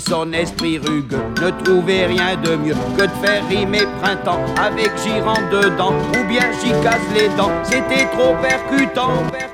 son esprit rugueux ne trouvait rien de mieux que de faire rimer printemps avec j'y rentre dedans ou bien j'y casse les dents. C'était trop percutant.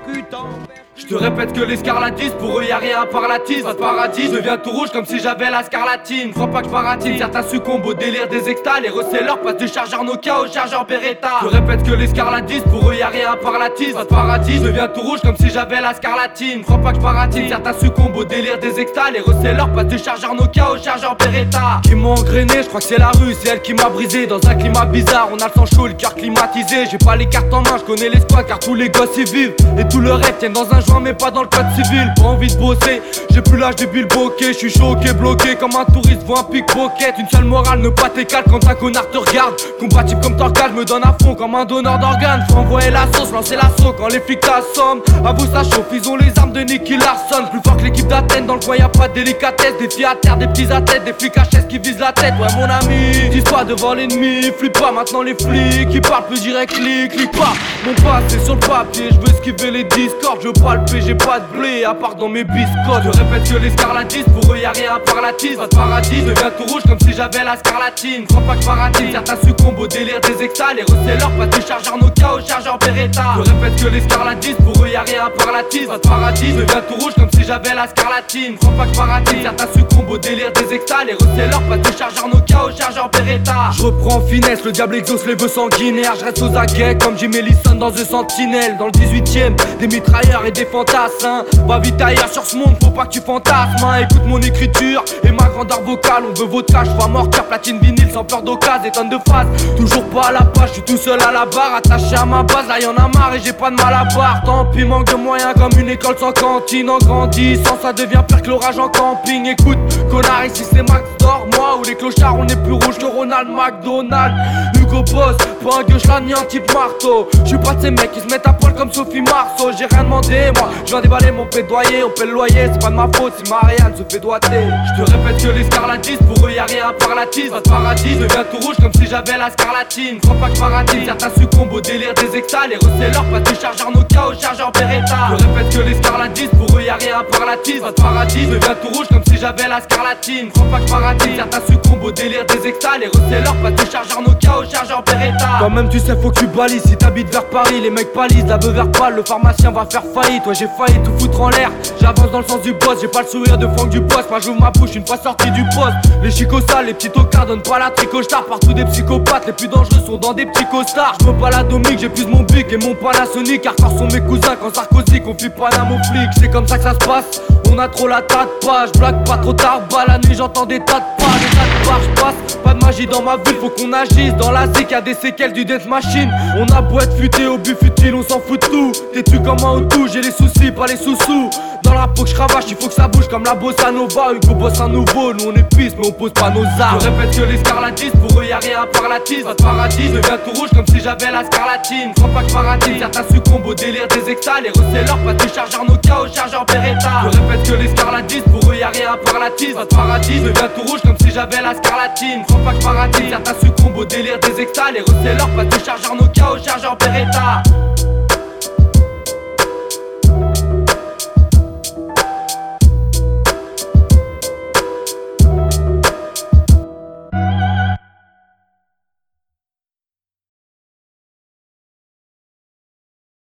Je te répète que les scarlatistes, pour eux y'a rien à part la tise. Pas de paradis, je deviens tout rouge comme si j'avais la scarlatine. Crois pas que je baratine, certains succombent au délire des extas. Les resellers passent du chargeur Nokia au chargeur Beretta. Je te répète que les scarlatistes, pour eux y'a rien à part la tise. Pas de paradis, je deviens tout rouge comme si j'avais la scarlatine. Crois pas que je baratine, certains succombent au délire des extas. Les resellers passent du chargeur Nokia au chargeur Beretta. Qui m'ont engrainé, je crois que c'est la rue, c'est elle qui m'a brisé. Dans un climat bizarre, on a le sang chaud, le cœur climatisé. J'ai pas les cartes en main, je connais les squats car tous les gosses y vivent. Et tout le reste tiennent dans un joint mais pas dans le code civil. Pas envie de bosser, j'ai plus l'âge de Bill Bokeh. Je suis choqué, bloqué comme un touriste voit un pickpocket. Une seule morale, ne pas t'écaler quand un connard te regarde. Combatif comme Torgal, je me donne à fond comme un donneur d'organes. Faut envoyer la sauce, lancer l'assaut quand les flics t'assomment. À vous ça chauffe, ils ont les armes de Nicky Larson. Plus fort que l'équipe d'Athènes, dans le coin y'a pas de délicatesse. Des filles à terre, des petits athlètes, des flics HS qui visent la tête. Ouais mon ami, dis pas devant l'ennemi, flippe pas maintenant les flics. Ils parlent plus direct, clique pas. Mon passé sur le papier, je veux esquiver les discords. Je veux pas le paix, j'ai pas de blé à part dans mes biscottes. Je répète que les scarlatistes, pour eux y'a rien à part la tise. Pas de paradis, je deviens tout rouge comme si j'avais la scarlatine. Crois pas que je baratine, certains succombent au délire des extas. Les resellers passent du chargeur Nokia au chargeur Beretta. Je répète que les scarlatistes, pour eux y'a rien à part la tise. Pas de paradis, je deviens tout rouge comme si j'avais la scarlatine. Crois pas que je baratine, certains succombent au délire des extas. Les resellers passent du chargeur Nokia au chargeur Beretta. Je reprends en finesse, le diable exauce les vœux sanguinaires. Je reste aux aguets comme Jim Ellison dans The Sentinelle. Dans le 18ème, des mitrailleurs et des fantassins. Va vite ailleurs sur ce monde, faut pas que tu fantasmes hein. Écoute mon écriture et ma grandeur vocale. On veut votre cash, faut amortir, platine vinyle sans peur d'occasion. Des tonnes de phases, toujours pas à la page. Je suis tout seul à la barre, attaché à ma base. Là y'en a marre et j'ai pas de mal à boire. Tant pis, manque de moyens comme une école sans cantine. En grandissant, ça devient pire que l'orage en camping. Écoute, connard, ici c'est Max d'or. Moi ou les clochards, on est plus rouge que Ronald McDonald. Hugo Boss, pas un gauche là ni un type marteau. Je suis pas de ces mecs qui se mettent à poil comme Sophie Marceau. J'ai rien demandé, moi, je viens déballer mon plaidoyer. On paie le loyer, c'est pas de ma faute si Marianne se fait doigter. Je te répète que les scarlatistes, pour eux y'a rien à part la tise. Pas de paradis, je deviens tout rouge comme si j'avais la scarlatine. Crois pas que je baratine, certains succombent au délire des extas. Les resellers passent du chargeur Nokia au chargeur Beretta. Je répète que les scarlatistes, pour eux y'a rien à part la tise. Pas de paradis, je deviens tout rouge comme si j'avais la scarlatine. Crois pas que je baratine, certains succombent au délire des extas. Les resellers passent du chargeur Nokia au chargeur Beretta. Quand même tu sais faut que tu balises, si t'habites vers Paris, les mecs pâlissent, la beuh vers pâle, le pharmacien va faire faillite. Ouais j'ai failli tout foutre en l'air, j'avance dans le sens du boss. J'ai pas le sourire de Franck du boss, moi j'ouvre ma bouche une fois sorti du poste. Les chicots sales, les petits tocards donnent pas la tricotard. Partout des psychopathes, les plus dangereux sont dans des petits costards. Je veux pas l'atomique, j'ai plus mon bic et mon Panasonic. Car quand sont mes cousins, quand Sarkozy confie Paname aux flics. C'est comme ça que ça se passe, on a trop la tête pas. Je blague pas trop tard, bas la nuit j'entends des tas de pas. Des tas de barres, j'passe, pas de magie dans ma ville, faut qu'on agisse. Dans la zik y'a des séquelles du death machine. On a beau être futé au but futile, on s'en fout de tout. T'es-tu comme un Hutu, j'ai les soucis, pas les sous-sous. Dans la peau que je cravache, il faut que ça bouge comme la bossa nova. Hugo bosse un nouveau, nous on est pisse mais on pose pas nos armes. Je répète que les scarlatistes, pour eux y'a rien à part la tise. Pas de paradis, je deviens tout rouge comme si j'avais la scarlatine. Crois pas que je baratine, certains succombent au délire des extas. Les resellers passent du chargeur Nokia au chargeur Beretta. Je répète que les scarlatistes, pour eux y'a rien à part la tise. Pas de paradis, je deviens tout rouge comme si j'avais la scarlatine. Crois pas que je baratine, certains succombent au délire des extas. Les resellers passent du chargeur Nokia au chargeur Beretta.